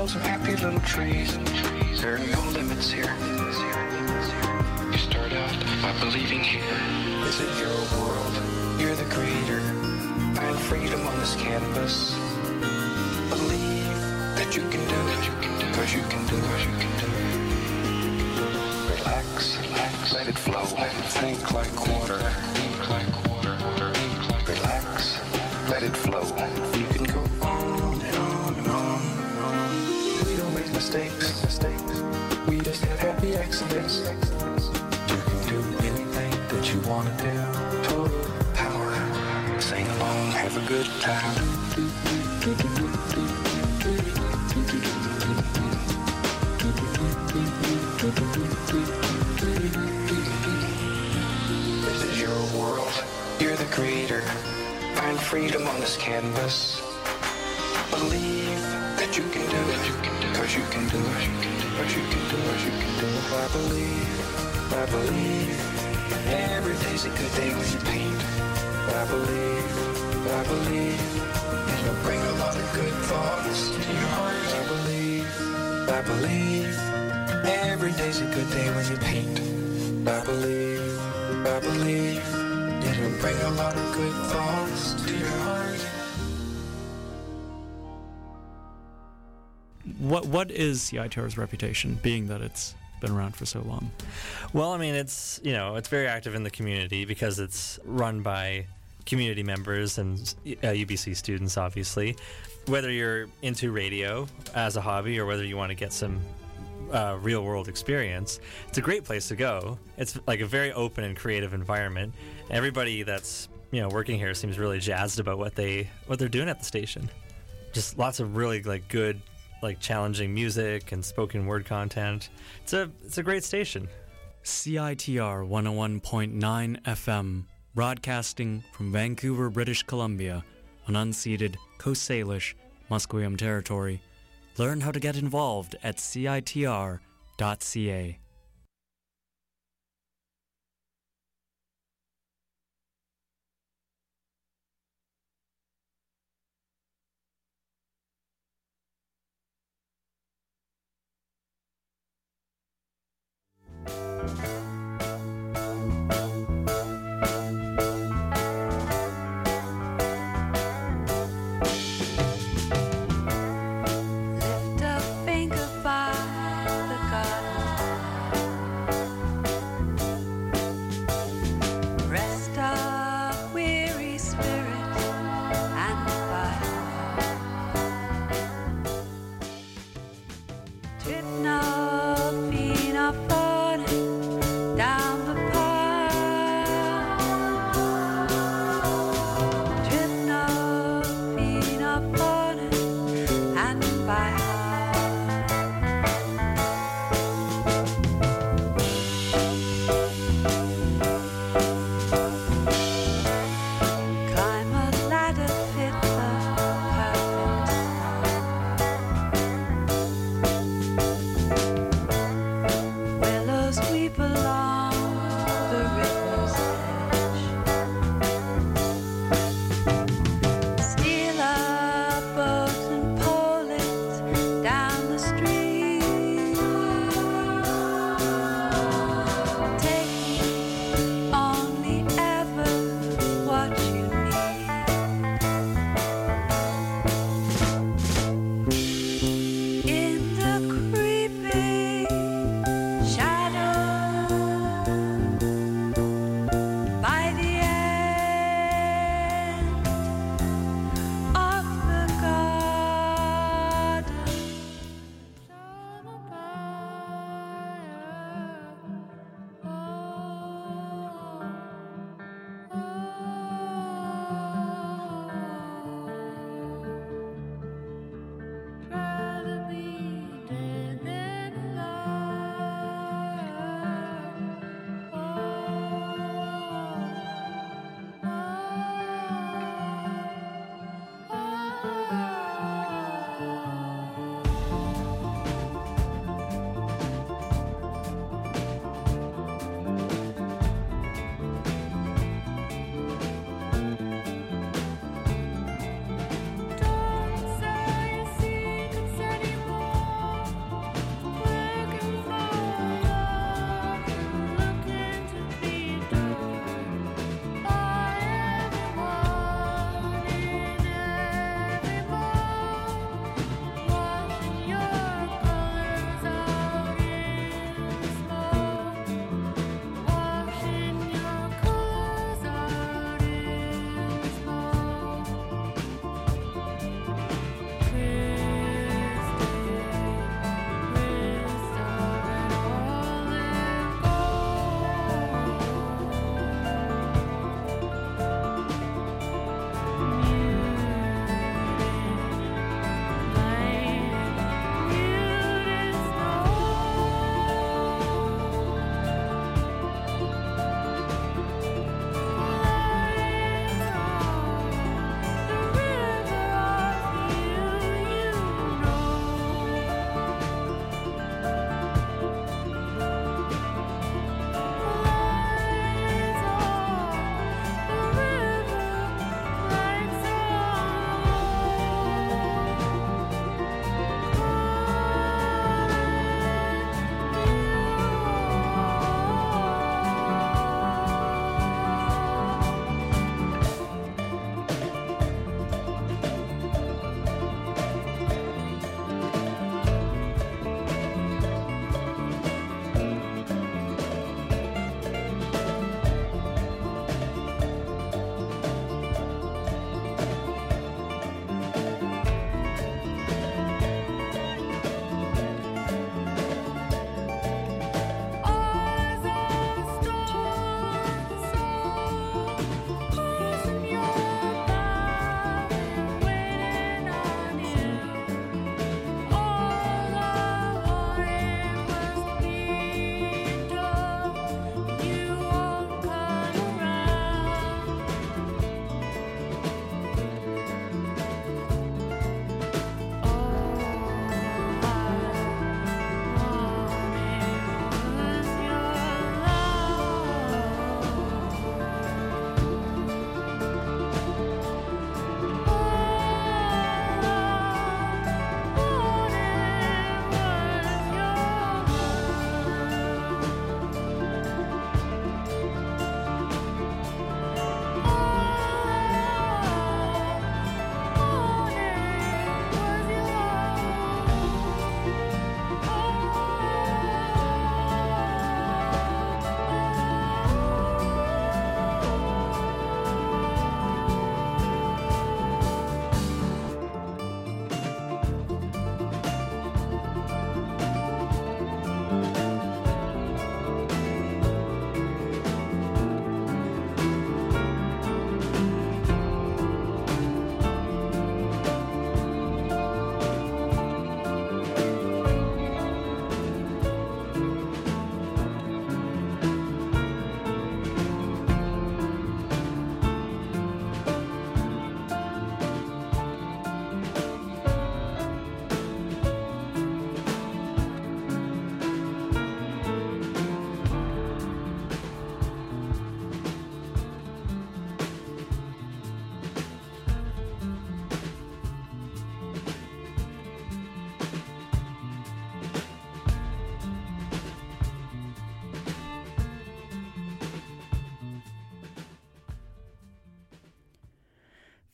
build some happy little trees. There are no limits here. You start out by believing here. This is your world. You're the creator. Find freedom on this canvas. Believe that you can do it. Cause you can do it. Relax, let it flow. Think like water. Relax, let it flow. You can go on and on and on and on. We don't make mistakes. We just have happy accidents. You can do anything that you want to do. Total power. Sing along, have a good time. This is your world. You're the creator. Find freedom on this canvas. Believe that you can do it. Cause you can do it. Cause you can do it. I believe. Every day's a good day when you paint. I believe. It'll bring a lot of good thoughts to your heart. I believe. Every day's a good day when you paint. I believe. It'll bring a lot of good thoughts to your heart. What is CITR's reputation, being that it's been around for so long? Well, I mean, it's very active in the community because it's run by community members and UBC students, obviously. Whether you're into radio as a hobby or whether you want to get some real world experience, it's a great place to go. It's like a very open and creative environment. Everybody that's working here seems really jazzed about what they're doing at the station. Just lots of really good challenging music and spoken word content. It's a great station. CITR 101.9 FM, broadcasting from Vancouver, British Columbia, on unceded Coast Salish, Musqueam territory. Learn how to get involved at CITR.ca. Lift a finger by the garden.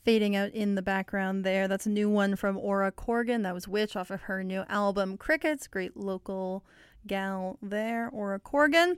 fading out in the background there. That's a new one from Aura Corgan. That was Witch off of her new album Crickets. Great local gal there, Aura Corgan.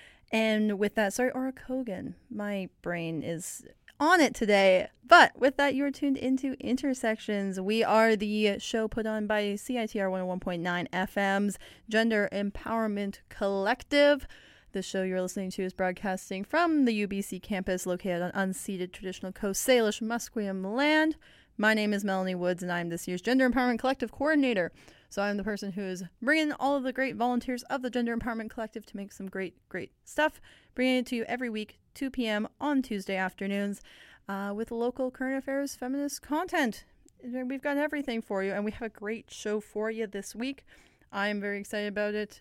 And with that, sorry, Aura Kogan. My brain is on it today. But with that, you're tuned into Intersections. We are the show put on by CITR 101.9 FM's Gender Empowerment Collective. The show you're listening to is broadcasting from the UBC campus located on unceded traditional Coast Salish Musqueam land. My name is Melanie Woods, and I'm this year's Gender Empowerment Collective coordinator. So I'm the person who is bringing all of the great volunteers of the Gender Empowerment Collective to make some great stuff, bringing it to you every week, 2 p.m. on Tuesday afternoons, with local current affairs feminist content. We've got everything for you, and we have a great show for you this week. I'm very excited about it.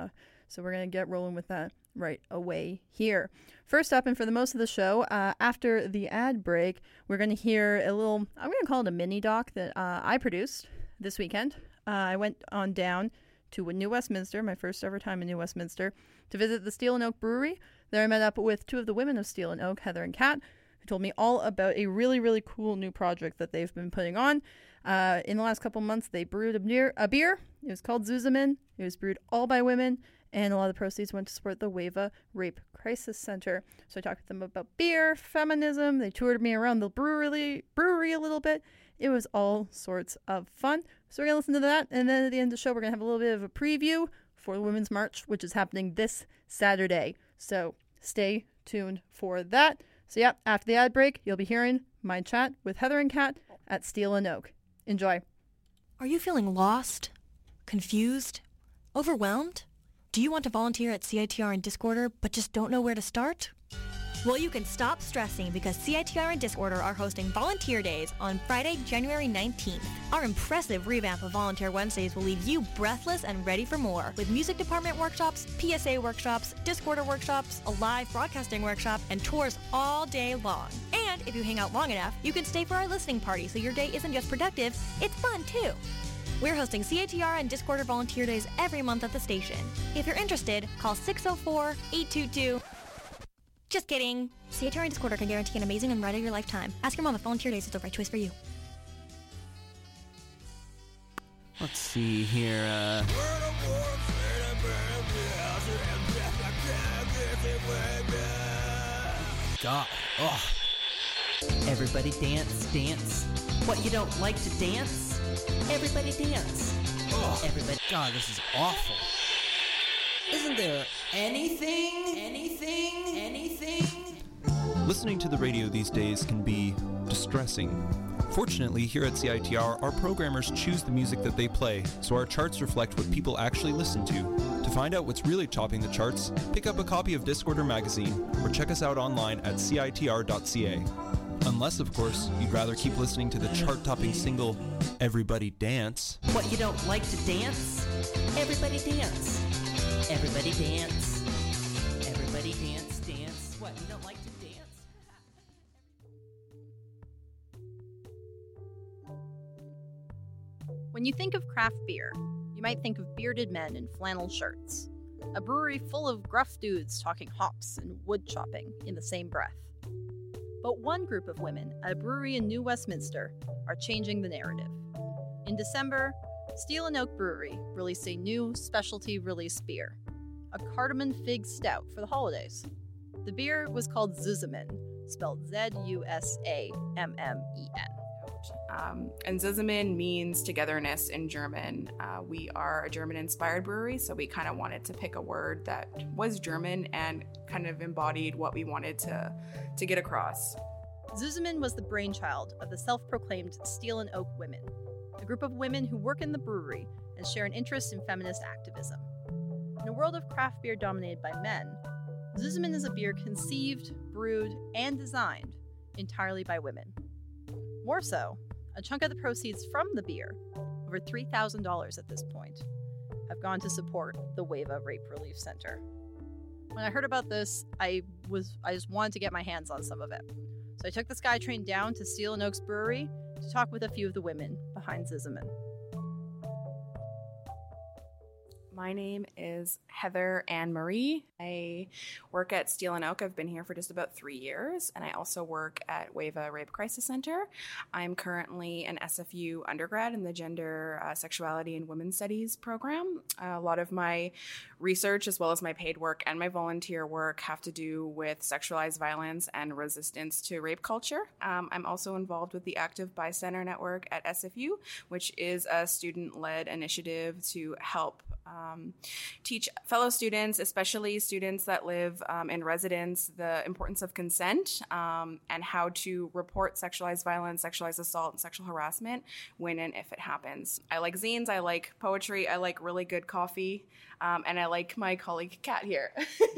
So we're going to get rolling with that right away here. First up, and for the most of the show, after the ad break, we're going to hear a little, I'm going to call it a mini doc that I produced this weekend. I went on down to New Westminster, my first ever time in New Westminster, to visit the Steel and Oak Brewery. There I met up with two of the women of Steel and Oak, Heather and Kat, who told me all about a really, really cool new project that they've been putting on. In the last couple months, they brewed a beer. It was called Zuzamin. It was brewed all by women. And a lot of the proceeds went to support the WAVA Rape Crisis Center. So I talked with them about beer, feminism. They toured me around the brewery a little bit. It was all sorts of fun. So we're going to listen to that. And then at the end of the show, we're going to have a little bit of a preview for the Women's March, which is happening this Saturday. So stay tuned for that. So yeah, after the ad break, you'll be hearing my chat with Heather and Kat at Steel and Oak. Enjoy. Are you feeling lost? Confused? Overwhelmed? Do you want to volunteer at CITR and Discorder, but just don't know where to start? Well, you can stop stressing because CITR and Discorder are hosting Volunteer Days on Friday, January 19th. Our impressive revamp of Volunteer Wednesdays will leave you breathless and ready for more, with music department workshops, PSA workshops, Discorder workshops, a live broadcasting workshop, and tours all day long. And if you hang out long enough, you can stay for our listening party so your day isn't just productive, it's fun too. We're hosting CITR and Discorder Volunteer Days every month at the station. If you're interested, call 604-822... Just kidding. CITR and Discorder can guarantee an amazing and ride-of-your-life time. Ask your mom if Volunteer Days is the right choice for you. Let's see here, God. Oh. Everybody dance, dance. What, you don't like to dance? Everybody dance. Oh. Everybody. God, this is awful. Isn't there anything? Listening to the radio these days can be distressing. Fortunately, here at CITR, our programmers choose the music that they play, so our charts reflect what people actually listen to. To find out what's really topping the charts, pick up a copy of Discorder magazine or check us out online at citr.ca. Unless, of course, you'd rather keep listening to the chart-topping single, Everybody Dance. What, you don't like to dance? Everybody dance. Everybody dance. Everybody dance, dance. What, you don't like to dance? When you think of craft beer, you might think of bearded men in flannel shirts. A brewery full of gruff dudes talking hops and wood chopping in the same breath. But one group of women at a brewery in New Westminster are changing the narrative. In December, Steel and Oak Brewery released a new specialty release beer, a cardamom fig stout for the holidays. The beer was called Zuzamin, spelled Zusammen. And Zuzamin means togetherness in German. We are a German-inspired brewery, so we kind of wanted to pick a word that was German and kind of embodied what we wanted to get across. Zuzamin was the brainchild of the self-proclaimed Steel and Oak Women, a group of women who work in the brewery and share an interest in feminist activism. In a world of craft beer dominated by men, Zuzamin is a beer conceived, brewed, and designed entirely by women. More so, a chunk of the proceeds from the beer, over $3,000 at this point, have gone to support the WAVA Rape Relief Center. When I heard about this, I just wanted to get my hands on some of it. So I took the SkyTrain down to Steel and Oaks Brewery to talk with a few of the women behind Zuzamin. My name is Heather Ann Marie. I work at Steel and Oak. I've been here for just about 3 years, and I also work at WAVA Rape Crisis Center. I'm currently an SFU undergrad in the Gender, Sexuality, and Women's Studies program. A lot of my research, as well as my paid work and my volunteer work, have to do with sexualized violence and resistance to rape culture. I'm also involved with the Active Bystander Network at SFU, which is a student-led initiative to help teach fellow students, especially students that live in residence, the importance of consent and how to report sexualized violence, sexualized assault, and sexual harassment when and if it happens. I like zines, I like poetry, I like really good coffee, and I like my colleague Kat here.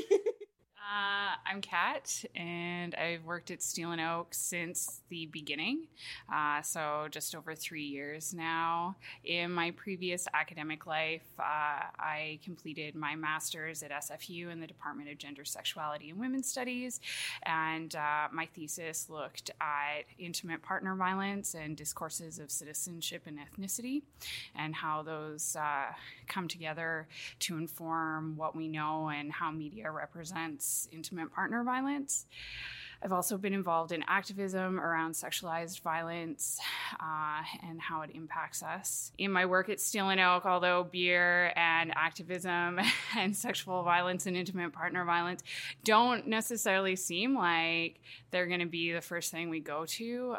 I'm Kat, and I've worked at Steel and Oak since the beginning, so just over 3 years now. In my previous academic life, I completed my master's at SFU in the Department of Gender, Sexuality, and Women's Studies, and my thesis looked at intimate partner violence and discourses of citizenship and ethnicity, and how those come together to inform what we know and how media represents intimate partner violence. I've also been involved in activism around sexualized violence and how it impacts us. In my work at Steel and Oak, although beer and activism and sexual violence and intimate partner violence don't necessarily seem like they're going to be the first thing we go to,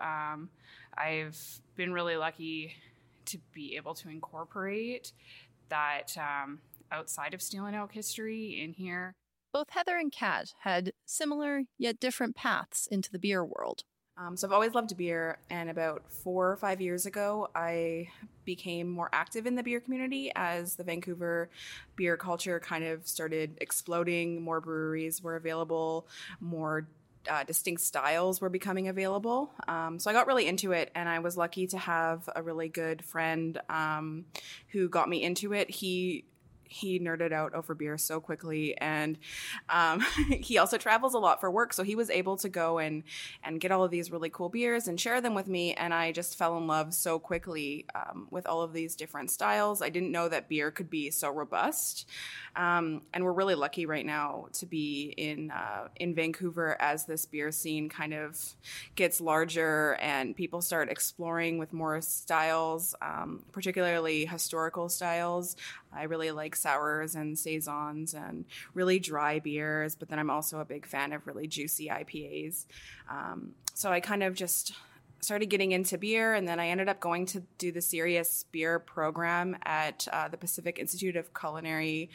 I've been really lucky to be able to incorporate that outside of Steel and Oak history in here. Both Heather and Kat had similar yet different paths into the beer world. So I've always loved beer, and about 4 or 5 years ago, I became more active in the beer community as the Vancouver beer culture kind of started exploding. More breweries were available, more distinct styles were becoming available. So I got really into it, and I was lucky to have a really good friend who got me into it. He nerded out over beer so quickly, and he also travels a lot for work, so he was able to go and get all of these really cool beers and share them with me, and I just fell in love so quickly with all of these different styles. I didn't know that beer could be so robust, and we're really lucky right now to be in Vancouver as this beer scene kind of gets larger and people start exploring with more styles, particularly historical styles. I really like sours and saisons and really dry beers, but then I'm also a big fan of really juicy IPAs. So I kind of just started getting into beer, and then I ended up going to do the serious beer program at the Pacific Institute of Culinary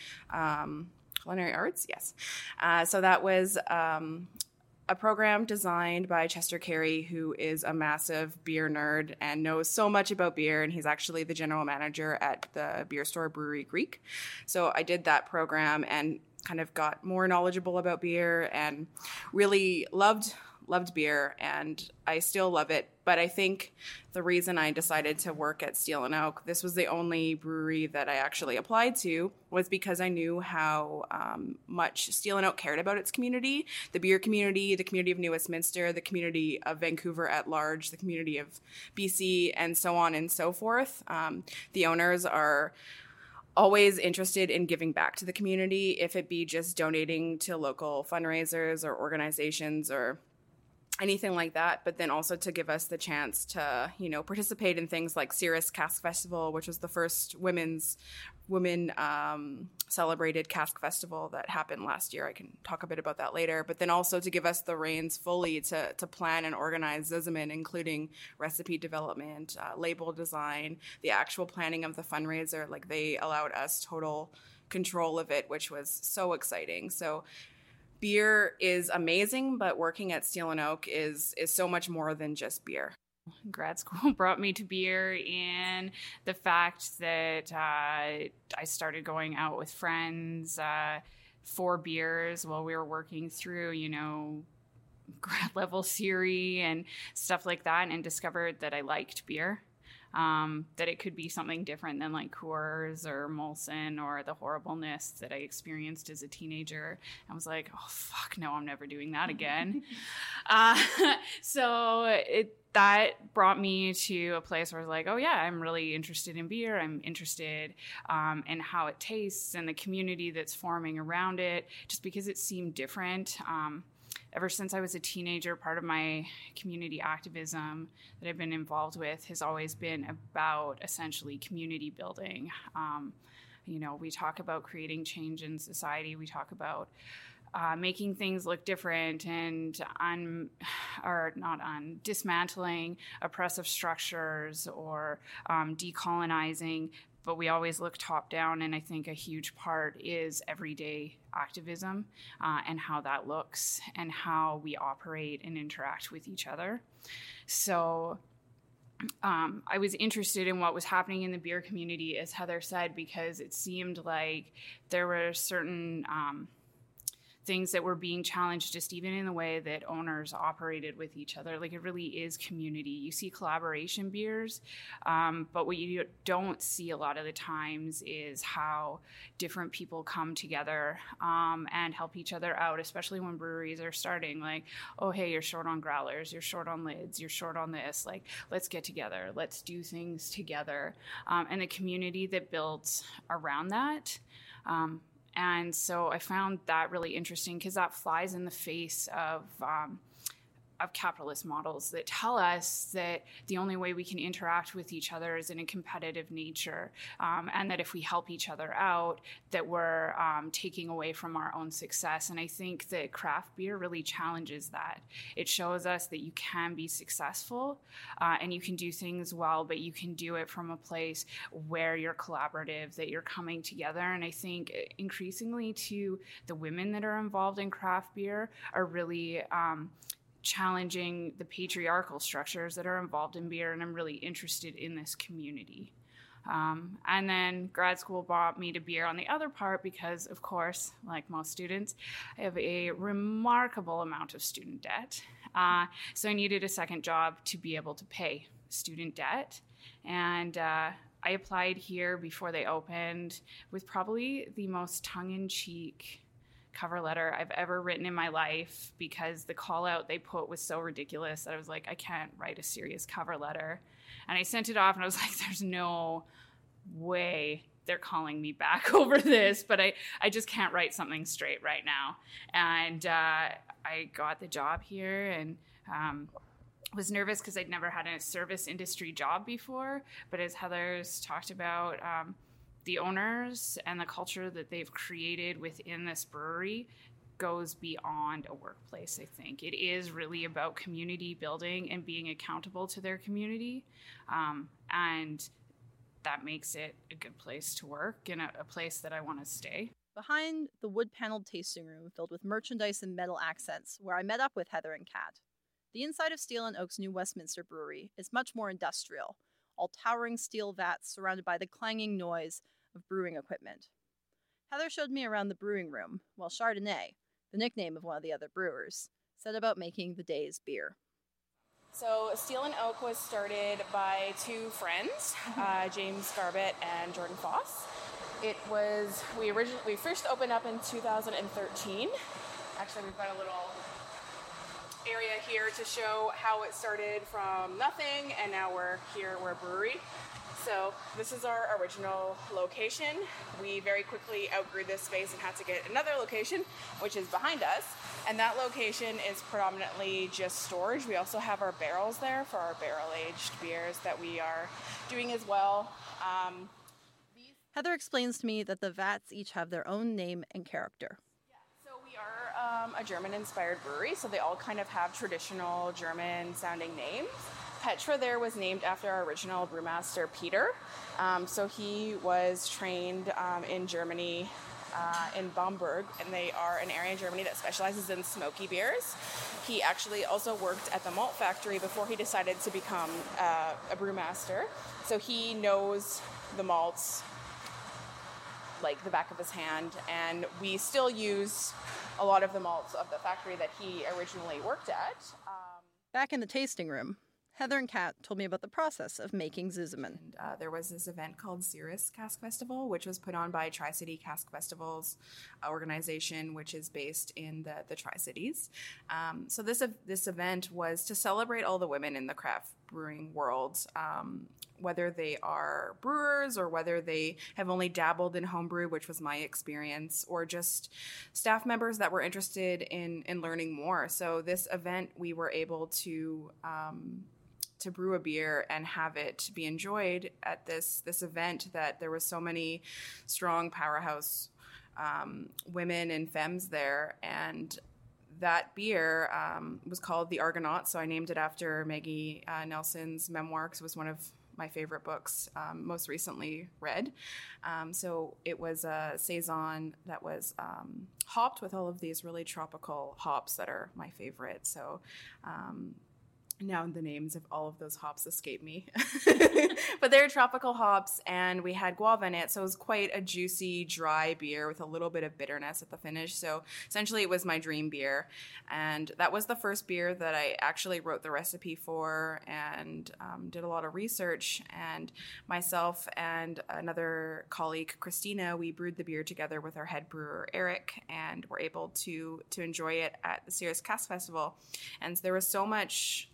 Arts. Yes. So that was a program designed by Chester Carey, who is a massive beer nerd and knows so much about beer, and he's actually the general manager at the beer store Brewery Greek. So I did that program and kind of got more knowledgeable about beer and really loved beer, and I still love it. But I think the reason I decided to work at Steel and Oak, this was the only brewery that I actually applied to, was because I knew how much Steel and Oak cared about its community, the beer community, the community of New Westminster, the community of Vancouver at large, the community of BC, and so on and so forth. The owners are always interested in giving back to the community, if it be just donating to local fundraisers or organizations or anything like that, but then also to give us the chance to, participate in things like Cirrus Cask Festival, which was the first women celebrated cask festival that happened last year. I can talk a bit about that later, but then also to give us the reins fully to plan and organize Ziziman, including recipe development, label design, the actual planning of the fundraiser. Like, they allowed us total control of it, which was so exciting. So beer is amazing, but working at Steel and Oak is so much more than just beer. Grad school brought me to beer in the fact that I started going out with friends for beers while we were working through, grad level theory and stuff like that, and discovered that I liked beer. that it could be something different than like Coors or Molson or the horribleness that I experienced as a teenager. I was like, oh, fuck, no, I'm never doing that again. So that brought me to a place where I was like, oh yeah, I'm really interested in beer. I'm interested in how it tastes and the community that's forming around it, just because it seemed different. Ever since I was a teenager, part of my community activism that I've been involved with has always been about essentially community building. We talk about creating change in society. We talk about making things look different and dismantling oppressive structures or decolonizing, but we always look top down. And I think a huge part is everyday activism and how that looks and how we operate and interact with each other. So I was interested in what was happening in the beer community, as Heather said, because it seemed like there were certain things that were being challenged just even in the way that owners operated with each other. Like, it really is community. You see collaboration beers, but what you don't see a lot of the times is how different people come together and help each other out, especially when breweries are starting. Like, oh, hey, you're short on growlers, you're short on lids, you're short on this. Like, let's get together, let's do things together. And the community that builds around that. And so I found that really interesting because that flies in the face of capitalist models that tell us that the only way we can interact with each other is in a competitive nature, and that if we help each other out, that we're taking away from our own success. And I think that craft beer really challenges that. It shows us that you can be successful and you can do things well, but you can do it from a place where you're collaborative, that you're coming together. And I think increasingly to the women that are involved in craft beer are really challenging the patriarchal structures that are involved in beer, and I'm really interested in this community. And then grad school brought me to beer on the other part because, of course, like most students, I have a remarkable amount of student debt. So I needed a second job to be able to pay student debt. And I applied here before they opened with probably the most tongue-in-cheek cover letter I've ever written in my life, because the call out they put was so ridiculous that I was like, I can't write a serious cover letter. And I sent it off and I was like, there's no way they're calling me back over this, but I just can't write something straight right now. And I got the job here and was nervous because I'd never had a service industry job before. But as Heather's talked about, the owners and the culture that they've created within this brewery goes beyond a workplace, I think. It is really about community building and being accountable to their community. And that makes it a good place to work and a place that I want to stay. Behind the wood-paneled tasting room filled with merchandise and metal accents, where I met up with Heather and Kat. The inside of Steel and Oak's New Westminster Brewery is much more industrial, all towering steel vats surrounded by the clanging noise of brewing equipment. Heather showed me around the brewing room, while Chardonnay, the nickname of one of the other brewers, set about making the day's beer. So Steel and Oak was started by two friends, James Garbett and Jordan Foss. We first opened up in 2013. Actually, we've got a little area here to show how it started from nothing, and now we're a brewery. So this is our original location. We very quickly outgrew this space and had to get another location, which is behind us. And that location is predominantly just storage. We also have our barrels there for our barrel-aged beers that we are doing as well. Heather explains to me that the vats each have their own name and character. So we are a German-inspired brewery, so they all kind of have traditional German-sounding names. Petra there was named after our original brewmaster, Peter. So he was trained in Germany, in Bamberg, and they are an area in Germany that specializes in smoky beers. He actually also worked at the malt factory before he decided to become a brewmaster. So he knows the malts like the back of his hand, and we still use a lot of the malts of the factory that he originally worked at. Back in the tasting room, Heather and Kat told me about the process of making Zuzeman. And there was this event called Cirrus Cask Festival, which was put on by Tri-City Cask Festivals organization, which is based in the Tri-Cities. So this event was to celebrate all the women in the craft brewing world, whether they are brewers or whether they have only dabbled in homebrew, which was my experience, or just staff members that were interested in learning more. So this event, we were able to brew a beer and have it be enjoyed at this event, that there was so many strong powerhouse women and femmes there. And that beer was called the Argonaut. So I named it after Maggie Nelson's memoir, because it was one of my favorite books, most recently read. So it was a Saison that was hopped with all of these really tropical hops that are my favorite. So now the names of all of those hops escape me. But they're tropical hops, and we had guava in it, so it was quite a juicy, dry beer with a little bit of bitterness at the finish. So essentially it was my dream beer, and that was the first beer that I actually wrote the recipe for and did a lot of research. And myself and another colleague, Christina, we brewed the beer together with our head brewer, Eric, and were able to enjoy it at the Cirrus Cask Festival. And there was so much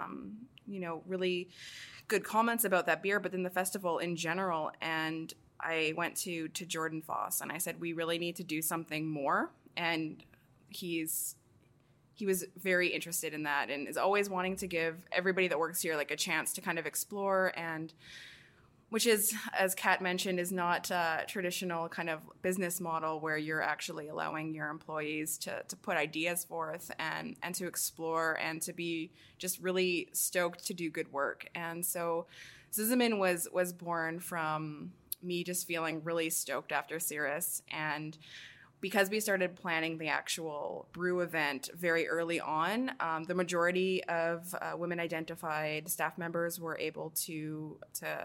really good comments about that beer, but then the festival in general. And I went to Jordan Foss and I said, we really need to do something more. And he was very interested in that and is always wanting to give everybody that works here like a chance to kind of explore, and which is, as Kat mentioned, is not a traditional kind of business model where you're actually allowing your employees to put ideas forth and to explore and to be just really stoked to do good work. And so Zuzeman was born from me just feeling really stoked after Cirrus. And because we started planning the actual brew event very early on, the majority of women-identified staff members were able to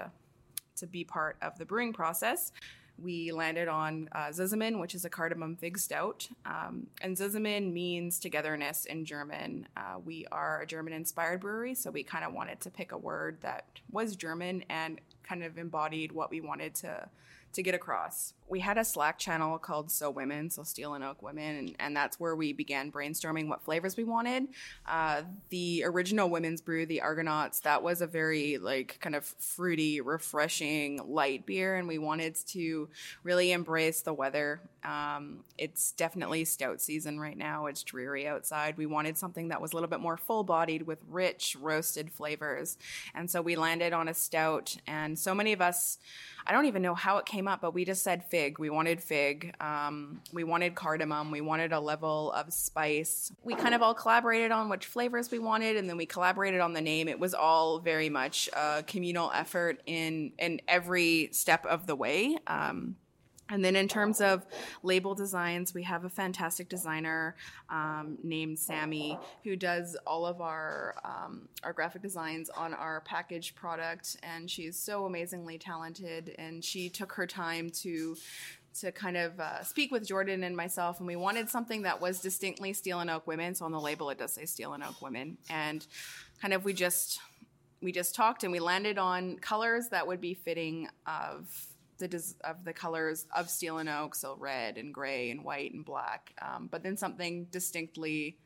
be part of the brewing process. We landed on Zuzeman, which is a cardamom fig stout. And Zuzeman means togetherness in German. We are a German-inspired brewery, so we kind of wanted to pick a word that was German and kind of embodied what we wanted to get across. We had a Slack channel called So Women, so Steel and Oak Women, and that's where we began brainstorming what flavors we wanted. The original women's brew, the Argonauts, that was a very kind of fruity, refreshing, light beer, and we wanted to really embrace the weather. It's definitely stout season right now. It's dreary outside. We wanted something that was a little bit more full-bodied with rich roasted flavors, and so we landed on a stout. And so many of us, I don't even know how it came up, but we just said fig. We wanted fig. We wanted cardamom. We wanted a level of spice. We kind of all collaborated on which flavors we wanted, and then we collaborated on the name. It was all very much a communal effort in every step of the way. And then in terms of label designs, we have a fantastic designer named Sammy who does all of our graphic designs on our packaged product, and she's so amazingly talented. And she took her time to kind of speak with Jordan and myself, and we wanted something that was distinctly Steel and Oak Women. So on the label, it does say Steel and Oak Women, and kind of we just talked and we landed on colors that would be fitting of the colors of Steel and Oak, so red and gray and white and black, but then something distinctly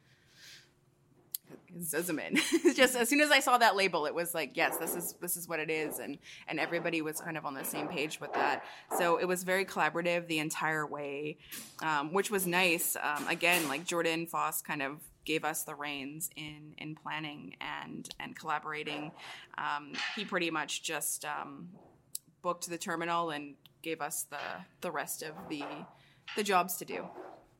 Zuzeman. Just as soon as I saw that label, it was like, yes, this is what it is, and everybody was kind of on the same page with that. So it was very collaborative the entire way, which was nice. Again, like Jordan Foss kind of gave us the reins in planning and collaborating. He pretty much just booked the terminal and gave us the rest of the jobs to do.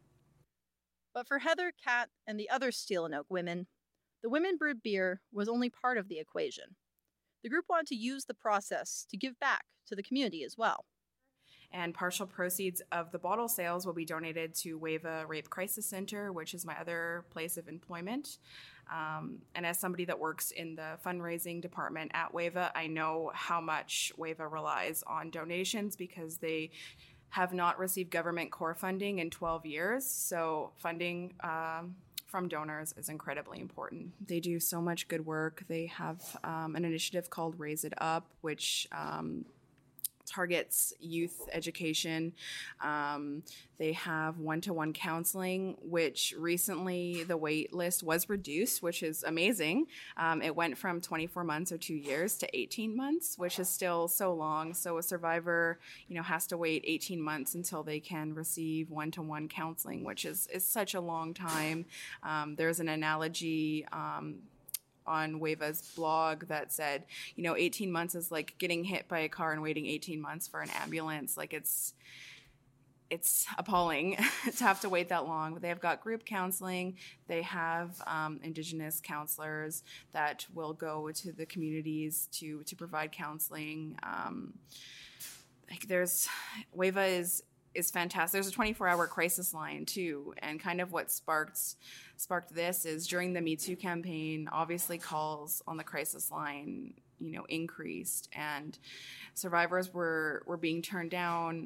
But for Heather, Kat, and the other Steel and Oak women, the women brewed beer was only part of the equation. The group wanted to use the process to give back to the community as well. And partial proceeds of the bottle sales will be donated to WAVA Rape Crisis Center, which is my other place of employment. And as somebody that works in the fundraising department at WAVA, I know how much WAVA relies on donations because they have not received government core funding in 12 years. So funding from donors is incredibly important. They do so much good work. They have an initiative called Raise It Up, which targets youth education. They have one-to-one counseling, which recently the wait list was reduced, which is amazing. It went from 24 months or 2 years to 18 months, which is still so long. So a survivor, has to wait 18 months until they can receive one-to-one counseling, which is such a long time. There's an analogy on WAVA's blog that said, 18 months is like getting hit by a car and waiting 18 months for an ambulance. Like it's appalling to have to wait that long. But they have got group counseling. They have Indigenous counselors that will go to the communities to provide counseling. WAVA is fantastic. There's a 24-hour crisis line too, and kind of what sparked this is during the Me Too campaign, obviously calls on the crisis line, increased, and survivors were being turned down,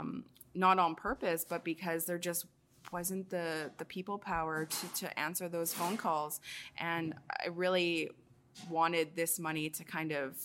not on purpose, but because there just wasn't the people power to answer those phone calls. And I really wanted this money to kind of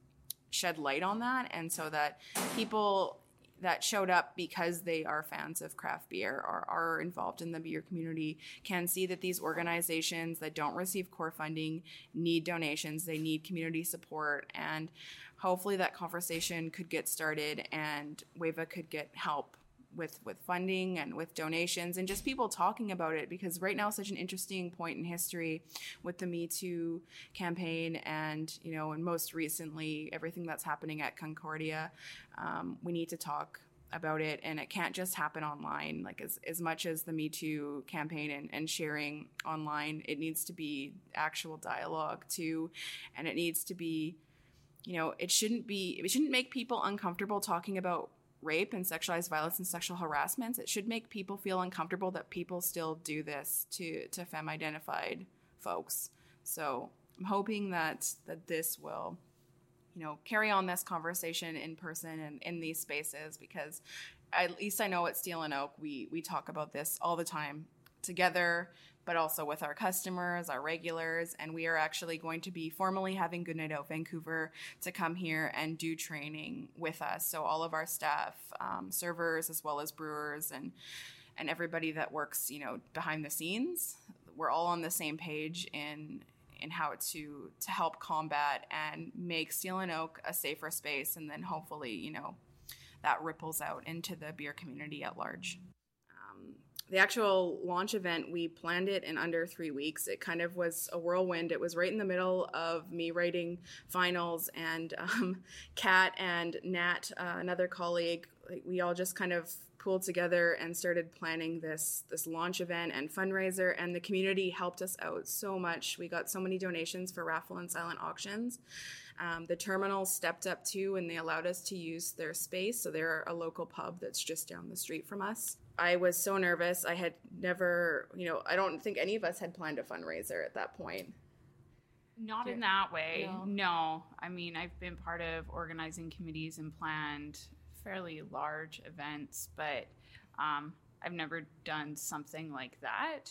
shed light on that, and so that people that showed up because they are fans of craft beer or are involved in the beer community can see that these organizations that don't receive core funding need donations, they need community support, and hopefully that conversation could get started and WAVA could get help with funding and with donations and just people talking about it, because right now is such an interesting point in history with the Me Too campaign and, and most recently everything that's happening at Concordia. We need to talk about it, and it can't just happen online. Like as much as the Me Too campaign and sharing online, it needs to be actual dialogue too, and it needs to be, it shouldn't make people uncomfortable talking about rape and sexualized violence and sexual harassment. It should make people feel uncomfortable that people still do this to femme-identified folks. So I'm hoping that this will, carry on this conversation in person and in these spaces, because at least I know at Steel and Oak, we talk about this all the time together, but also with our customers, our regulars, and we are actually going to be formally having Goodnight Out Vancouver to come here and do training with us. So all of our staff, servers, as well as brewers and everybody that works, behind the scenes, we're all on the same page in how to help combat and make Steel and Oak a safer space, and then hopefully, that ripples out into the beer community at large. The actual launch event, we planned it in under 3 weeks. It kind of was a whirlwind. It was right in the middle of me writing finals, and Kat and Nat, another colleague, we all just kind of pooled together and started planning this launch event and fundraiser, and the community helped us out so much. We got so many donations for raffle and silent auctions. The terminal stepped up too, and they allowed us to use their space. So they're a local pub that's just down the street from us. I was so nervous. I had never, I don't think any of us had planned a fundraiser at that point. Not in that way. No. I mean, I've been part of organizing committees and planned fairly large events, but I've never done something like that.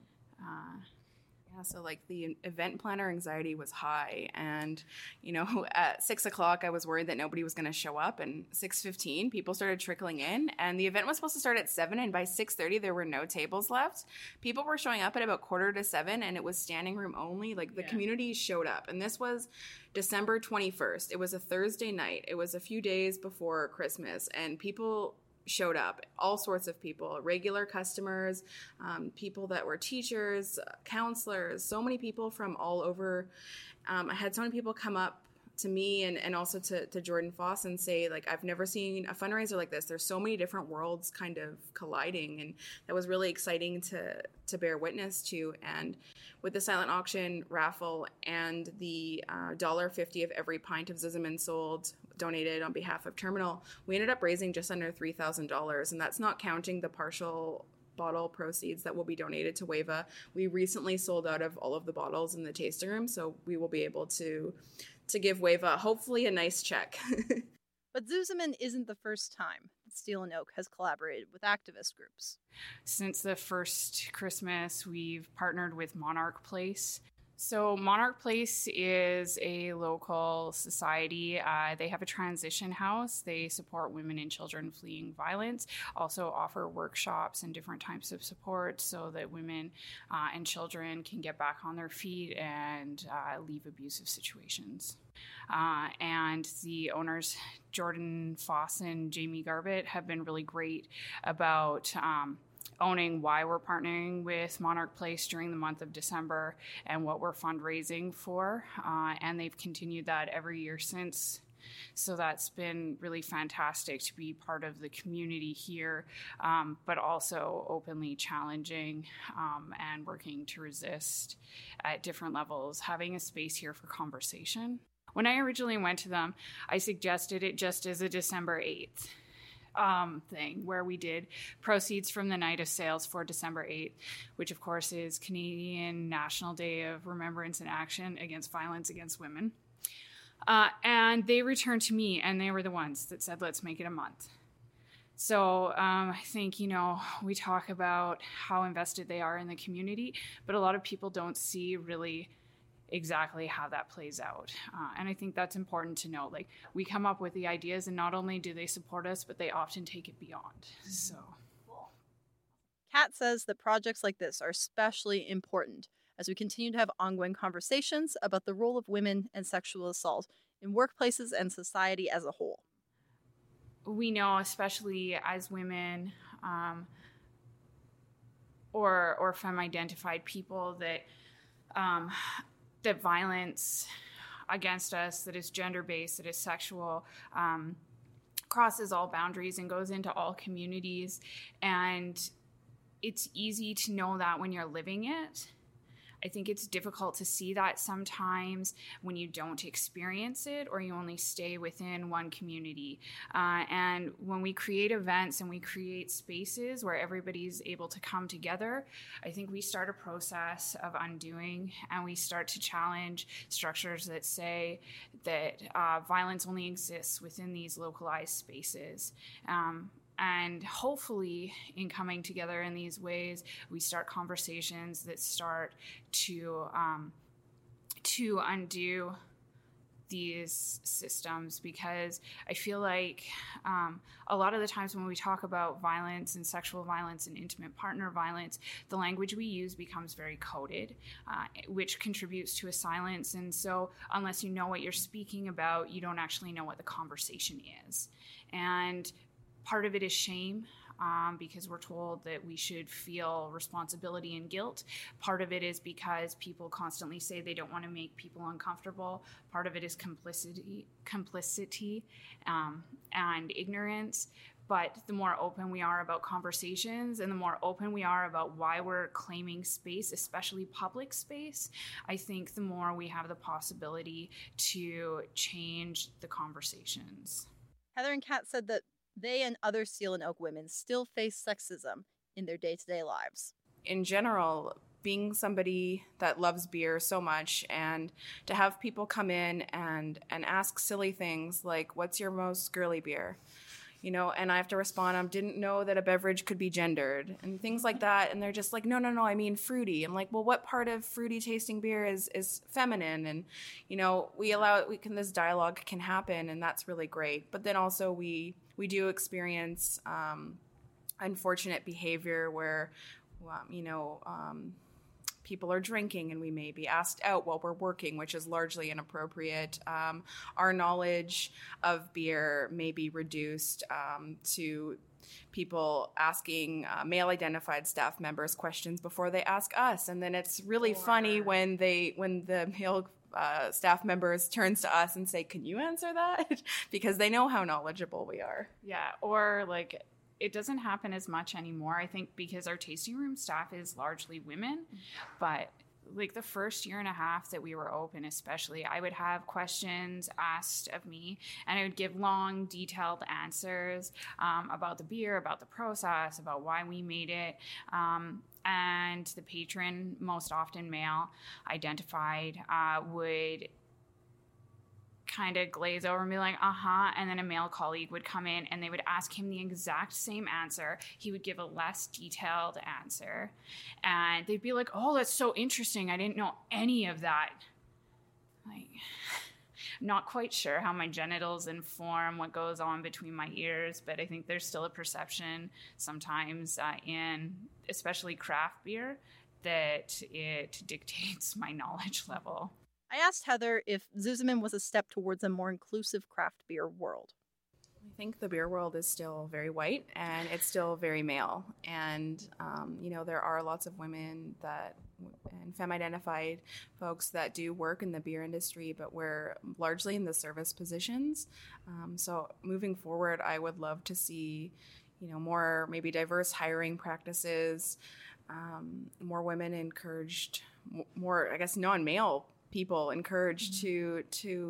So like the event planner anxiety was high, and at 6 o'clock I was worried that nobody was going to show up, and 6:15 people started trickling in, and the event was supposed to start at 7, and by 6:30 there were no tables left. People were showing up at about 6:45, and it was standing room only. Like the community showed up, and this was December 21st. It was a Thursday night. It was a few days before Christmas, and people showed up, all sorts of people, regular customers, people that were teachers, counselors, so many people from all over. I had so many people come up to me and also to Jordan Foss and say, like, I've never seen a fundraiser like this. There's so many different worlds kind of colliding, and that was really exciting to bear witness to. And with the silent auction raffle and the $1.50 of every pint of Zizzaman sold donated on behalf of Terminal, we ended up raising just under $3,000, and that's not counting the partial bottle proceeds that will be donated to WAVA. We recently sold out of all of the bottles in the tasting room, so we will be able to give WAVA hopefully a nice check. But Zuzeman isn't the first time that Steel and Oak has collaborated with activist groups. Since the first Christmas, we've partnered with Monarch Place. So Monarch Place is a local society. They have a transition house. They support women and children fleeing violence, also offer workshops and different types of support so that women and children can get back on their feet and leave abusive situations. And the owners, Jordan Foss and Jamie Garbett, have been really great about owning why we're partnering with Monarch Place during the month of December and what we're fundraising for. And they've continued that every year since. So that's been really fantastic to be part of the community here, but also openly challenging and working to resist at different levels, having a space here for conversation. When I originally went to them, I suggested it just as a December 8th. Thing where we did proceeds from the night of sales for December 8th, which of course is Canadian National Day of Remembrance and Action Against Violence Against Women. And they returned to me, and they were the ones that said, let's make it a month. So I think, we talk about how invested they are in the community, but a lot of people don't see really exactly how that plays out. And I think that's important to know. Like, we come up with the ideas, and not only do they support us, but they often take it beyond. So Kat says that projects like this are especially important as we continue to have ongoing conversations about the role of women and sexual assault in workplaces and society as a whole. We know, especially as women or femme-identified people, that that violence against us, that is gender-based, that is sexual, crosses all boundaries and goes into all communities. And it's easy to know that when you're living it. I think it's difficult to see that sometimes when you don't experience it or you only stay within one community. And when we create events and we create spaces where everybody's able to come together, I think we start a process of undoing, and we start to challenge structures that say that violence only exists within these localized spaces. And hopefully, in coming together in these ways, we start conversations that start to undo these systems, because I feel like a lot of the times when we talk about violence and sexual violence and intimate partner violence, the language we use becomes very coded, which contributes to a silence. And so unless you know what you're speaking about, you don't actually know what the conversation is. And part of it is shame, because we're told that we should feel responsibility and guilt. Part of it is because people constantly say they don't want to make people uncomfortable. Part of it is complicity and ignorance. But the more open we are about conversations and the more open we are about why we're claiming space, especially public space, I think the more we have the possibility to change the conversations. Heather and Kat said that they and other Steel and Oak women still face sexism in their day-to-day lives. In general, being somebody that loves beer so much, and to have people come in and ask silly things like, what's your most girly beer? And I have to respond, I didn't know that a beverage could be gendered, and things like that. And they're just like, no, I mean fruity. I'm like, well, what part of fruity tasting beer is feminine? And, this dialogue can happen, and that's really great. But then also we do experience unfortunate behavior where, people are drinking and we may be asked out while we're working, which is largely inappropriate. Our knowledge of beer may be reduced to people asking male-identified staff members questions before they ask us. And then it's really funny when the male staff members turns to us and say, can you answer that? Because they know how knowledgeable we are. Yeah, or it doesn't happen as much anymore, I think, because our tasting room staff is largely women. But the first year and a half that we were open, especially, I would have questions asked of me, and I would give long, detailed answers about the beer, about the process, about why we made it. And the patron, most often male identified, would kind of glaze over and be like, uh-huh. And then a male colleague would come in and they would ask him the exact same answer. He would give a less detailed answer. And they'd be like, oh, that's so interesting. I didn't know any of that. Like, not quite sure how my genitals inform what goes on between my ears, but I think there's still a perception sometimes in especially craft beer that it dictates my knowledge level. I asked Heather if Zuzeman was a step towards a more inclusive craft beer world. I think the beer world is still very white and it's still very male. And, there are lots of women and femme-identified folks that do work in the beer industry, but we're largely in the service positions. So moving forward, I would love to see, more maybe diverse hiring practices, more women encouraged, more, I guess, non-male people encouraged to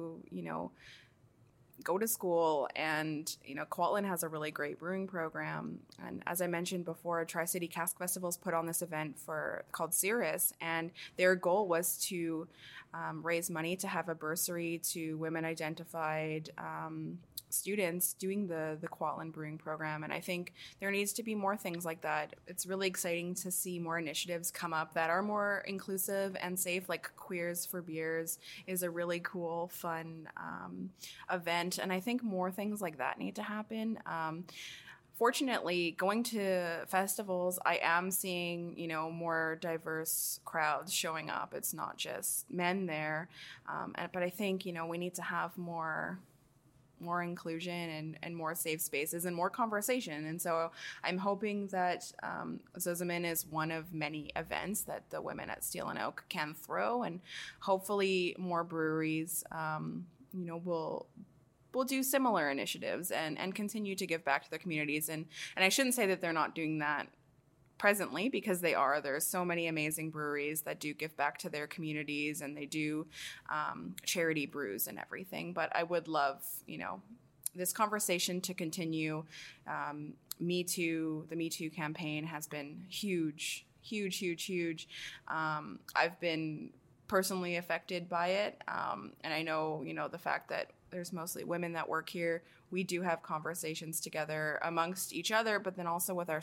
go to school. And Kwantlen has a really great brewing program, and as I mentioned before, Tri-City Cask Festivals put on this event called Cirrus, and their goal was to raise money to have a bursary to women identified students doing the Kwantlen brewing program. And I think there needs to be more things like that. It's really exciting to see more initiatives come up that are more inclusive and safe, like Queers for Beers is a really cool, fun event. And I think more things like that need to happen. Fortunately, going to festivals, I am seeing, more diverse crowds showing up. It's not just men there. But I think, we need to have more inclusion and more safe spaces and more conversation. And so I'm hoping that Zuzeman is one of many events that the women at Steel and Oak can throw, and hopefully more breweries, will do similar initiatives and continue to give back to their communities. And I shouldn't say that they're not doing that presently, because they are. There's so many amazing breweries that do give back to their communities, and they do charity brews and everything. But I would love, this conversation to continue. The Me Too campaign has been huge. I've been personally affected by it. And I know, the fact that there's mostly women that work here. We do have conversations together amongst each other, but then also with our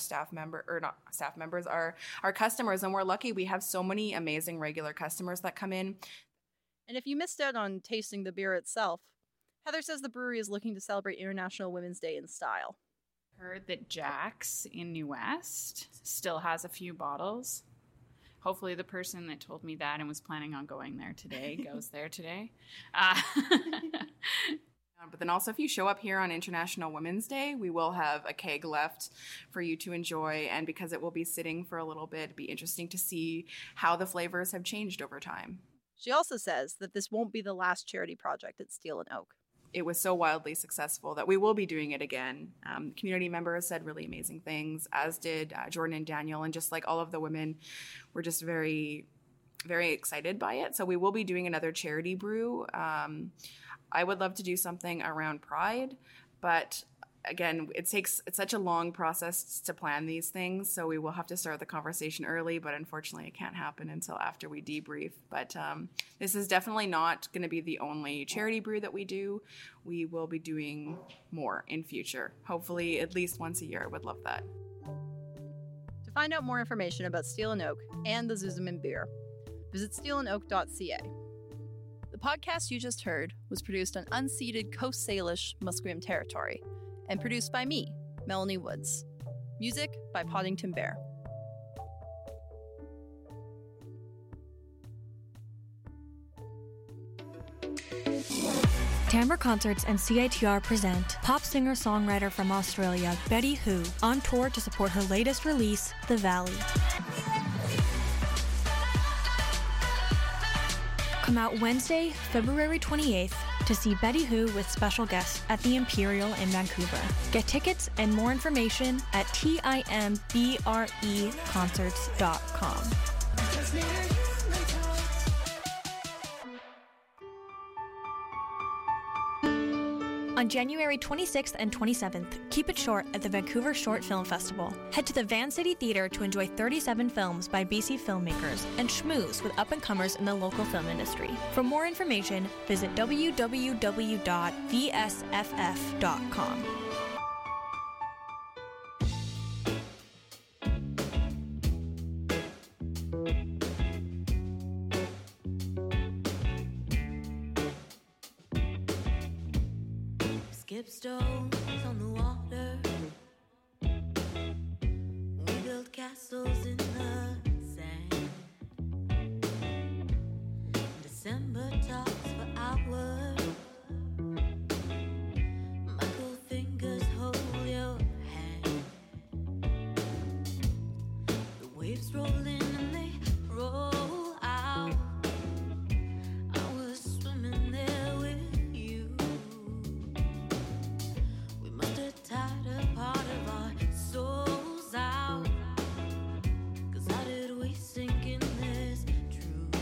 our customers. And we're lucky we have so many amazing regular customers that come in. And if you missed out on tasting the beer itself, Heather says the brewery is looking to celebrate International Women's Day in style. Heard that Jack's in New West still has a few bottles. Hopefully the person that told me that and was planning on going there today goes there today. But then also, if you show up here on International Women's Day, we will have a keg left for you to enjoy. And because it will be sitting for a little bit, it'd be interesting to see how the flavors have changed over time. She also says that this won't be the last charity project at Steel and Oak. It was so wildly successful that we will be doing it again. Community members said really amazing things, as did Jordan and Daniel. And just like all of the women, were just very, very excited by it. So we will be doing another charity brew. I would love to do something around Pride, but again, it's such a long process to plan these things, so we will have to start the conversation early, but unfortunately it can't happen until after we debrief. But this is definitely not going to be the only charity brew that we do. We will be doing more in future, hopefully at least once a year. I would love that. To find out more information about Steel and Oak and the Zuzeman beer, visit steelandoak.ca. The podcast you just heard was produced on unceded Coast Salish Musqueam territory and produced by me, Melanie Woods. Music by Poddington Bear. Timbre Concerts and CITR present pop singer-songwriter from Australia, Betty Who, on tour to support her latest release, The Valley. Come out Wednesday, February 28th to see Betty Who with special guests at the Imperial in Vancouver. Get tickets and more information at timbreconcerts.com. On January 26th and 27th, keep it short at the Vancouver Short Film Festival. Head to the Van City Theatre to enjoy 37 films by BC filmmakers and schmooze with up-and-comers in the local film industry. For more information, visit www.vsff.com. Skip stones on the water. We build castles in the sand. December talks for hours. Michael fingers hold your hand. The waves roll in and they roll out. I was swimming there with you. We must have tied a part of our souls out. 'Cause how did we sink in this truth?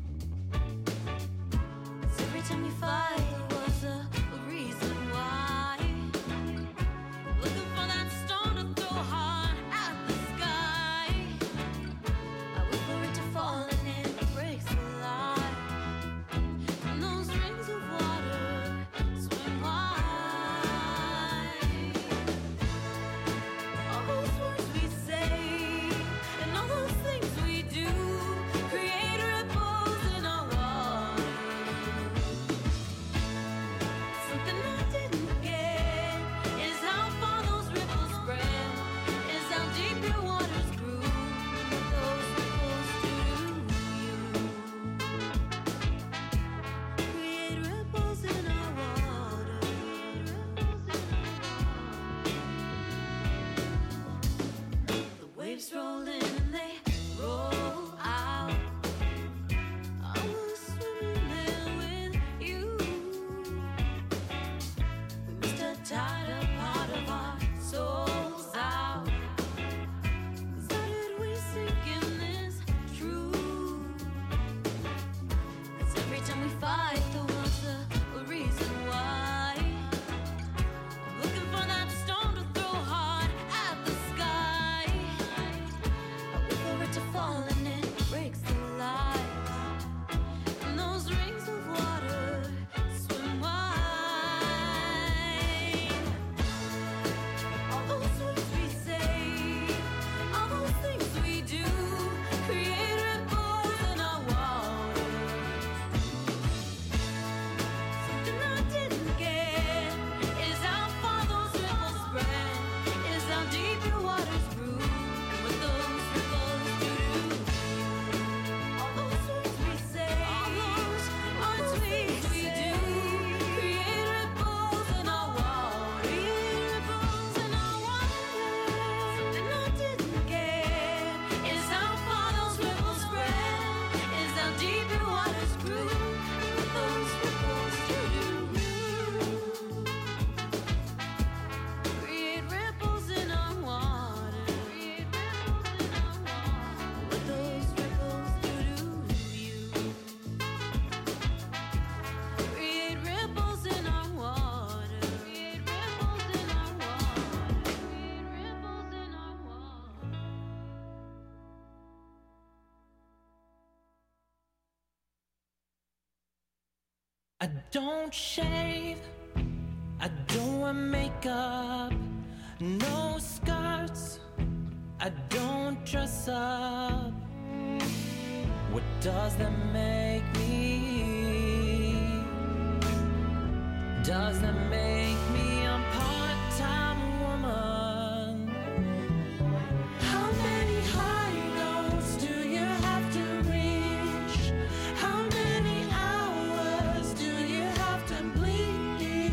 'Cause every time we fight there was a reason why. Looking for that stone to throw hard at the sky. I wait for it to fall and it breaks the light. And those rings of water swim wide. All those words we say and all those things we do create ripples in our water. Something I didn't get is how far those ripples spread, is how deep your waters grew, what those ripples do to you. Create ripples in our water. The waves roll in and they roll out. I was swimming there with you. We must have tied a part of our souls out. 'Cause how did we sink in this truth? 'Cause every time we fight there was a reason why. Looking for that stone to throw hard at the sky. I wait for it to fall and it breaks the light. And those rings of water swim wide. All those words we say, all those things we do create ripples in our water. Something I didn't get is how far those ripples spread, is how deep your waters grew, and what those ripples do to you. All those words we say, all those words we do create ripples in our water. Ripples in our water. Something I didn't get is how far those ripples spread, is how deep your waters grew, and what those ripples do to you. Create ripples in our water. Create ripples in our water. What those ripples do to you. Create ripples in our water. Create ripples in our water. Create ripples in our water. I don't shave, I don't wear makeup, no skirts, I don't dress up. What does that make me? Does that make me a part-time woman? How many high notes do you have to reach? How many hours do you have to bleed?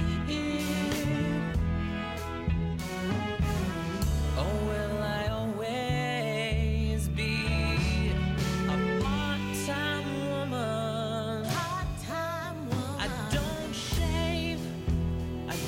Or will I always be a part-time woman? I don't shave, I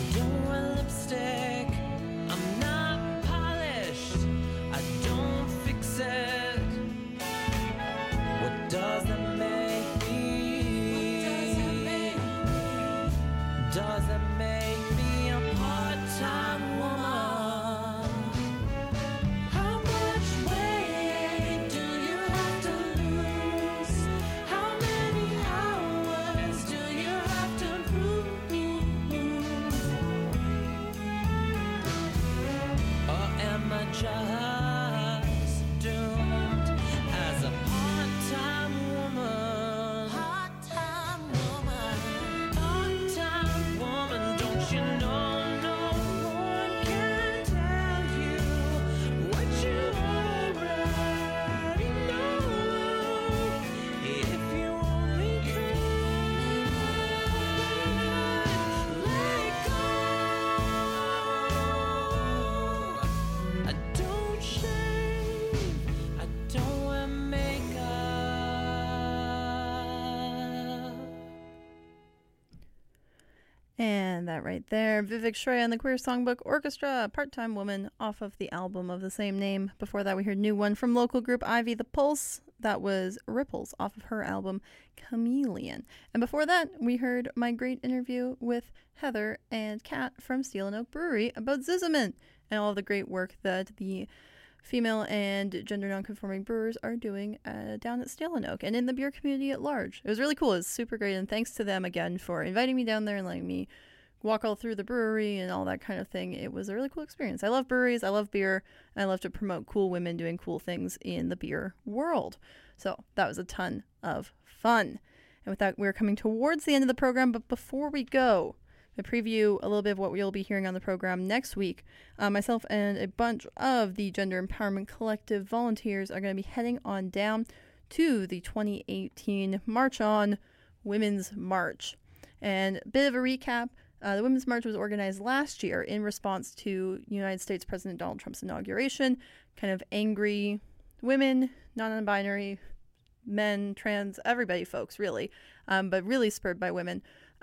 And that right there, Vivek Shreya and the Queer Songbook Orchestra, Part-Time Woman, off of the album of the same name. Before that, we heard new one from local group Ivy the Pulse. That was Ripples, off of her album Chameleon. And before that, we heard my great interview with Heather and Kat from Steel and Oak Brewery about Zizament and all of the great work that the female and gender nonconforming brewers are doing down at Steel and Oak and in the beer community at large. It was really cool. It was super great. And thanks to them again for inviting me down there and letting me walk all through the brewery and all that kind of thing. It was a really cool experience. I love breweries. I love beer. And I love to promote cool women doing cool things in the beer world. So that was a ton of fun. And with that, we're coming towards the end of the program. But before we go, to preview a little bit of what we'll be hearing on the program next week, myself and a bunch of the Gender Empowerment Collective volunteers are going to be heading on down to the 2018 March On Women's March. And a bit of a recap, the Women's March was organized last year in response to United States President Donald Trump's inauguration. Kind of angry women, non-binary, men, trans, everybody folks, really, but really spurred by women.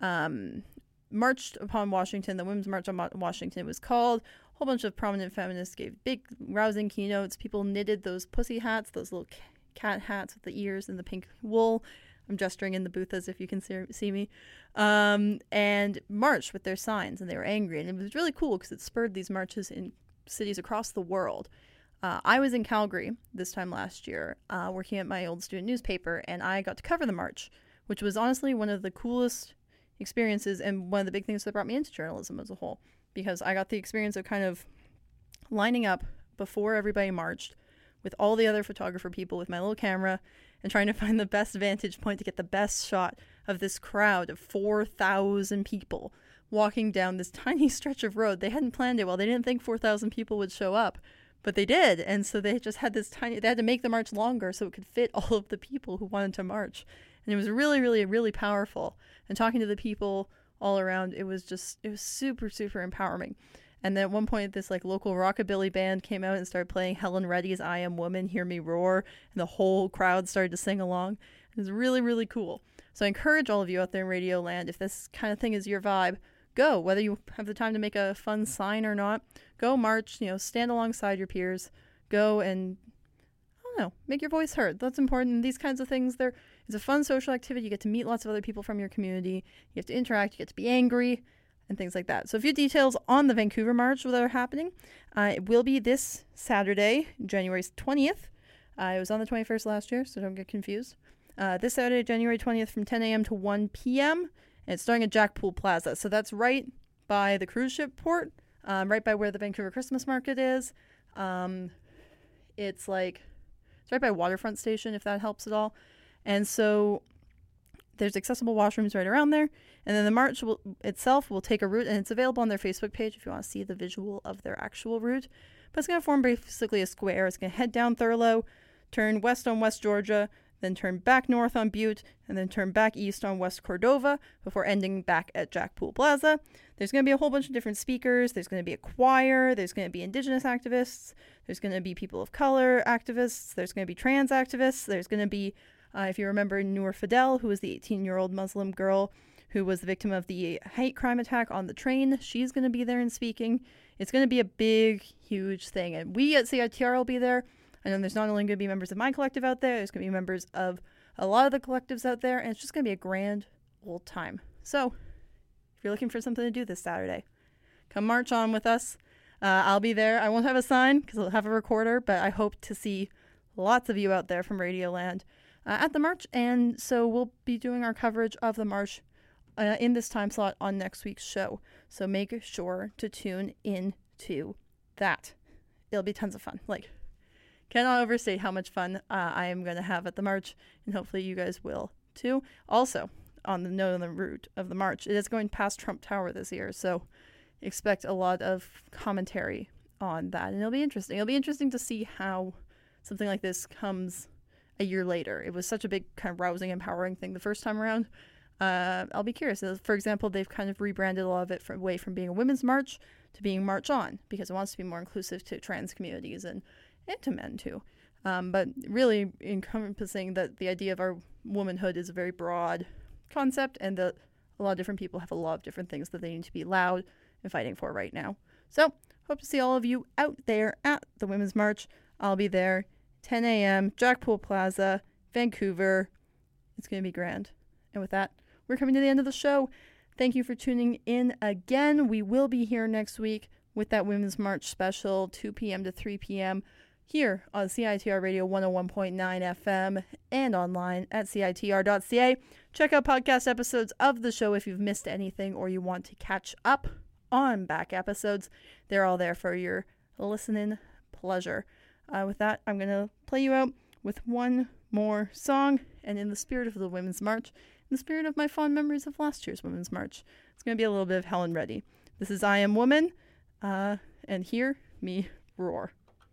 Marched upon Washington. The Women's March on Washington was called. A whole bunch of prominent feminists gave big, rousing keynotes. People knitted those pussy hats, those little cat hats with the ears and the pink wool. I'm gesturing in the booth as if you can see me. And marched with their signs, and they were angry. And it was really cool because it spurred these marches in cities across the world. I was in Calgary this time last year, working at my old student newspaper, and I got to cover the march, which was honestly one of the coolest experiences and one of the big things that brought me into journalism as a whole, because I got the experience of kind of lining up before everybody marched with all the other photographer people with my little camera and trying to find the best vantage point to get the best shot of this crowd of 4,000 people walking down this tiny stretch of road. They hadn't planned it well. They didn't think 4,000 people would show up, but they did. And so they just had this they had to make the march longer so it could fit all of the people who wanted to march. And it was really, really, really powerful. And talking to the people all around, it was super, super empowering. And then at one point, this local rockabilly band came out and started playing Helen Reddy's I Am Woman, Hear Me Roar. And the whole crowd started to sing along. It was really, really cool. So I encourage all of you out there in Radio Land, if this kind of thing is your vibe, go. Whether you have the time to make a fun sign or not, go march, stand alongside your peers. Go and, I don't know, make your voice heard. That's important. These kinds of things, it's a fun social activity. You get to meet lots of other people from your community. You have to interact. You get to be angry and things like that. So a few details on the Vancouver March that are happening. It will be this Saturday, January 20th. It was on the 21st last year, so don't get confused. This Saturday, January 20th from 10 a.m. to 1 p.m. And it's starting at Jack Pool Plaza. So that's right by the cruise ship port, right by where the Vancouver Christmas Market is. It's right by Waterfront Station, if that helps at all. And so there's accessible washrooms right around there. And then the march itself will take a route, and it's available on their Facebook page if you want to see the visual of their actual route. But it's going to form basically a square. It's going to head down Thurlow, turn west on West Georgia, then turn back north on Butte, and then turn back east on West Cordova before ending back at Jack Pool Plaza. There's going to be a whole bunch of different speakers. There's going to be a choir. There's going to be Indigenous activists. There's going to be people of color activists. There's going to be trans activists. There's going to be, if you remember, Noor Fidel, who was the 18-year-old Muslim girl who was the victim of the hate crime attack on the train. She's going to be there and speaking. It's going to be a big, huge thing. And we at CITR will be there. And then there's not only going to be members of my collective out there, there's going to be members of a lot of the collectives out there, and it's just going to be a grand old time. So, if you're looking for something to do this Saturday, come march on with us. I'll be there. I won't have a sign because I'll have a recorder, but I hope to see lots of you out there from Radio Land at the march. And so we'll be doing our coverage of the march in this time slot on next week's show. So make sure to tune in to that. It'll be tons of fun. Cannot overstate how much fun I am going to have at the march, and hopefully you guys will too. Also, on the note on the route of the march, it is going past Trump Tower this year, so expect a lot of commentary on that, and it'll be interesting. It'll be interesting to see how something like this comes a year later. It was such a big, kind of rousing, empowering thing the first time around. I'll be curious. For example, they've kind of rebranded a lot of it away from being a women's march to being March On, because it wants to be more inclusive to trans communities and to men too, but really encompassing that the idea of our womanhood is a very broad concept, and that a lot of different people have a lot of different things that they need to be loud and fighting for right now. So hope to see all of you out there at the Women's March. I'll be there 10 a.m. Jackpool Plaza, Vancouver. It's going to be grand. And with that, we're coming to the end of the show. Thank you for tuning in again. We will be here next week with that Women's March special, 2 p.m. to 3 p.m. here on CITR Radio 101.9 FM and online at CITR.ca. Check out podcast episodes of the show if you've missed anything or you want to catch up on back episodes. They're all there for your listening pleasure. With that, I'm going to play you out with one more song. And in the spirit of the Women's March, in the spirit of my fond memories of last year's Women's March, it's going to be a little bit of Helen Reddy. This is I Am Woman, and hear me roar.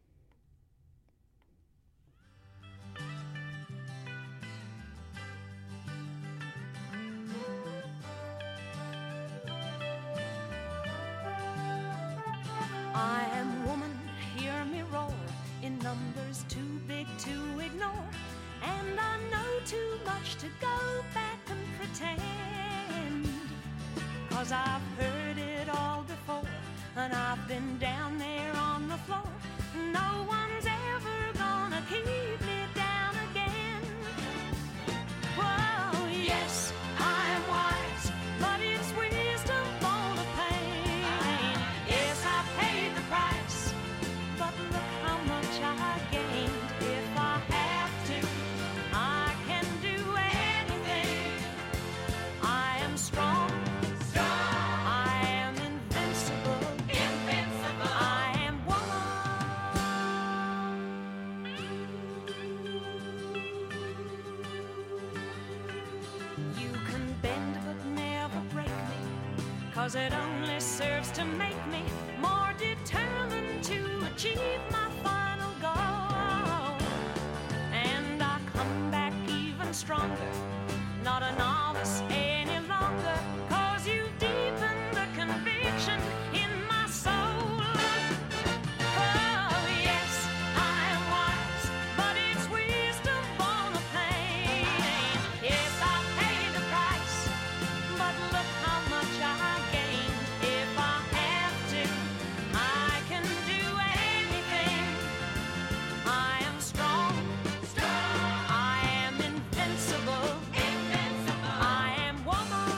I am woman, hear me roar, in numbers too big to ignore. And I know too much to go back and pretend. 'Cause I've heard it all before, and I've been down there on the floor. No one's ever gonna keep me down again. Whoa, yes, I am wise, but it's wisdom born of pain. Yes, I paid the price, but look how much I gained. If I have to, I can do anything. I am strong. I am invincible. I am woman. You can bend but never break me, 'cause it only serves to make me more determined to achieve my final goal. And I come back even stronger, not a novice any longer, 'cause you've deepened the conviction in my soul. Oh, yes, I am wise, but it's wisdom born of pain. Yes, I paid the price, but look how much I gained. If I have to, I can do anything. I am strong. I am invincible. I am woman.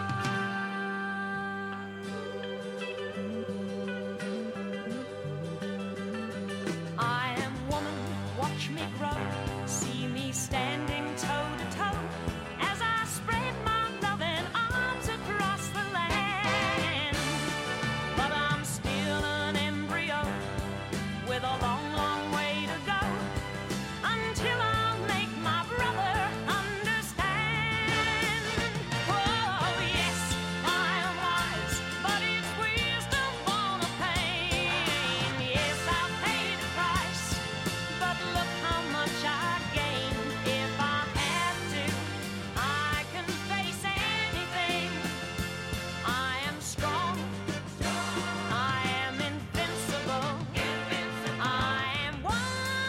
I am woman, watch me grow. See me standing toe to toe as I spread my loving arms across the land. But I'm still an embryo with a long, long way to go until I'll make my brother understand. Oh, yes, I am wise, but it's wisdom born of pain. Yes, I paid the price, but look how much I gained. If I have to, I can face anything. I am strong. I am invincible. I am woman.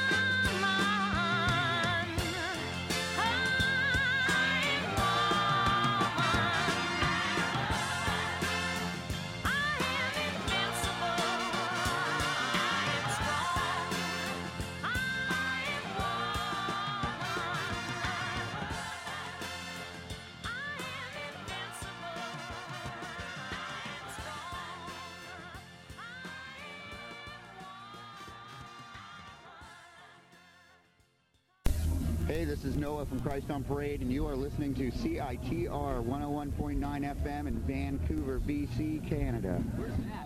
Hey, this is Noah from Christ on Parade, and you are listening to CITR 101.9 FM in Vancouver, BC, Canada. Where's that?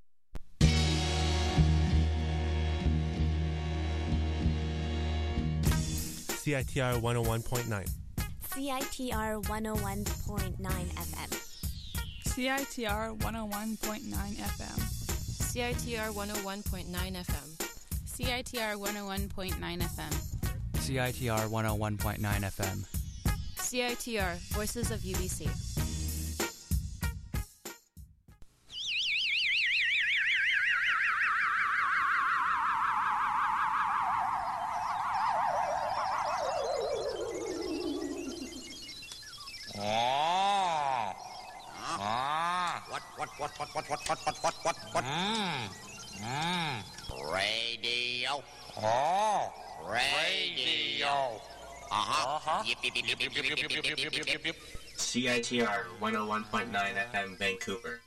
CITR 101.9. CITR 101.9 FM. CITR 101.9 FM. CITR 101.9 FM. CITR 101.9 FM. CITR 101.9 FM. CITR, Voices of UBC. Radio. Oh, radio. Yip, yip, yip, yip, yip, yip, yip, yip, yip, yip, yip. CITR 101.9 FM Vancouver.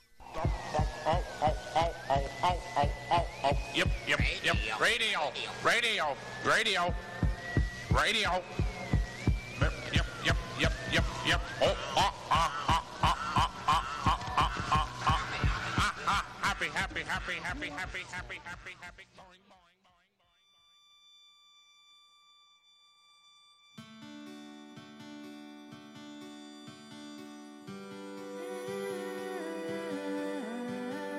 Yep, yep, yep. Radio, radio, radio, radio. Yep, yep, yep, yep, yep, yep. Oh, happy, happy, happy, happy, happy, happy, happy, happy.